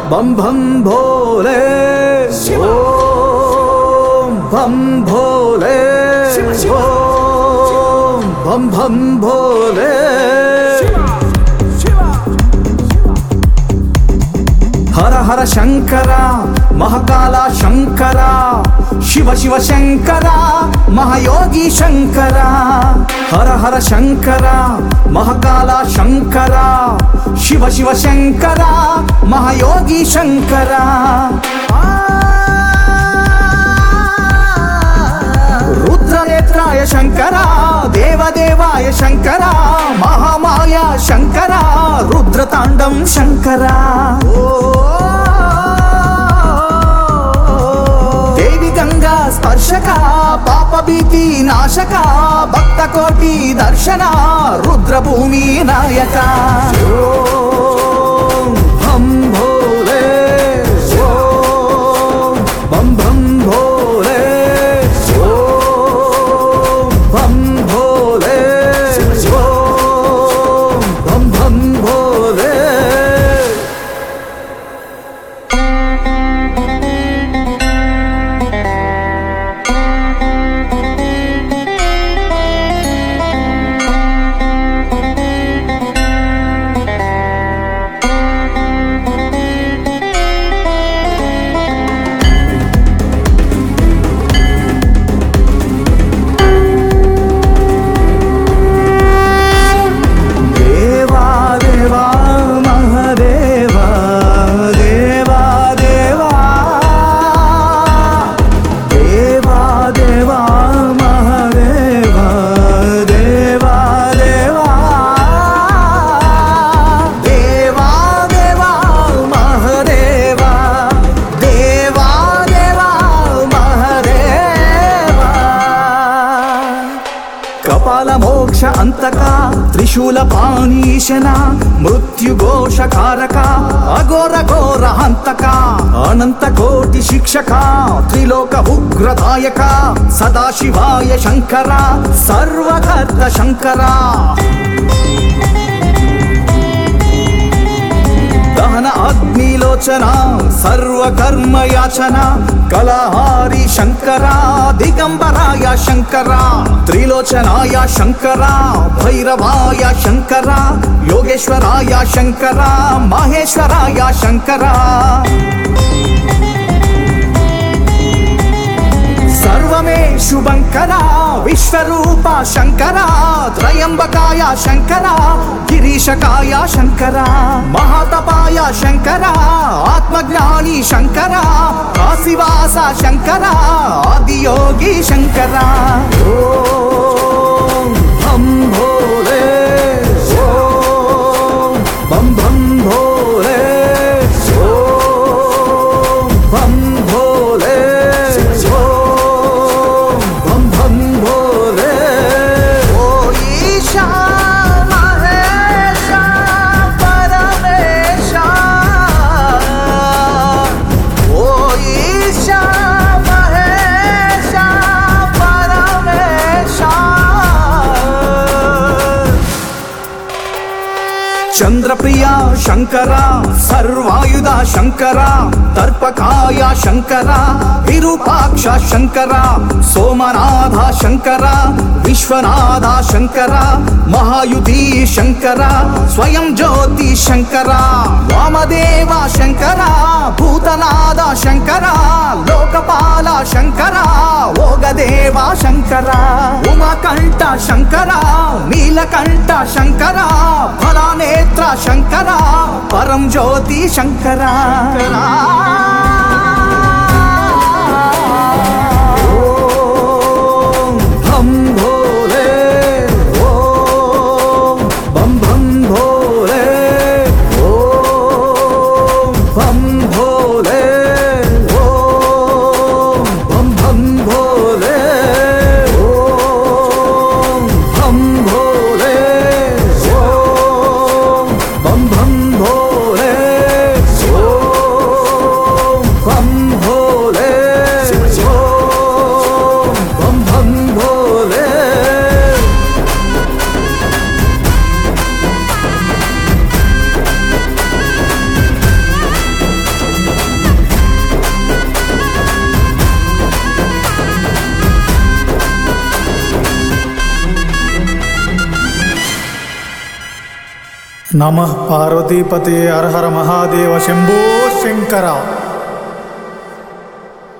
बम बम भोले ओम बम भोले ओम बम बम भोले हर हर शंकर महाकाल शंकर शिव शिव शंकर महायोगी शंकर हर हर शंकर महाकाल शंकर शिव शिव शंकर महायोगी शंकर रुद्रनेत्राय शंकर देवदेवाय शंकर महामाया शंकर रुद्रतांडव शंकर देवी गंगा स्पर्शक पाप भीति नाशक भक्त कोटि दर्शन रुद्रभूमि नायक हम भोले बम बम भोले बम भोले बम बम भोले मोक्ष अंतका त्रिशूल पानीशना मृत्युघोषकारका अघोर घोर हंतका अनंत कोटि शिक्षका त्रिलोक उग्रदायका सदाशिवाय शंकरा सर्वकर्ता शंकरा दहन अग्निलोचना सर्वकर्म याचना कलाहारी शंकरा दिगंबराय शंकरा त्रिलोचनाय शंकरा भैरवाय शंकरा योगेश्वराय शंकरा महेश्वराय शंकरा सर्वमे शुभंकरा विश्वरूपा शंकरा त्रयंबकाय शंकरा गिरीशकाय शंकरा महातपाय शंकरा आत्मज्ञानी शंकरा काशीवास शंकरा आदियोगी शंकरा ओम हम भोले ओम बम बम भोले ओम बम भोले चंद्रप्रिया शंकरा सर्वायुधा शंकरा दर्पकाय शंकरा विरूपाक्ष शंकरा सोमनाथ शंकरा विश्वनाथ शंकरा महायुधि शंकरा स्वयं ज्योति शंकरा वामदेव शंकरा भूतनाथ शंकरा लोकपाल शंकरा ओगदेव शंकरा उमाकंठ शंकरा नीलकंठ शंकरा फलानेत्र शंकरा परम ज्योति शंकरा ओम हम भोले ओम बम बम भोले ओम बम भोले ओम बम बम भोले ओम हम भोले ओम बम बम भोले ओम నమః పార్వతీపతే హర హర మహాదేవ శంభో శంకర.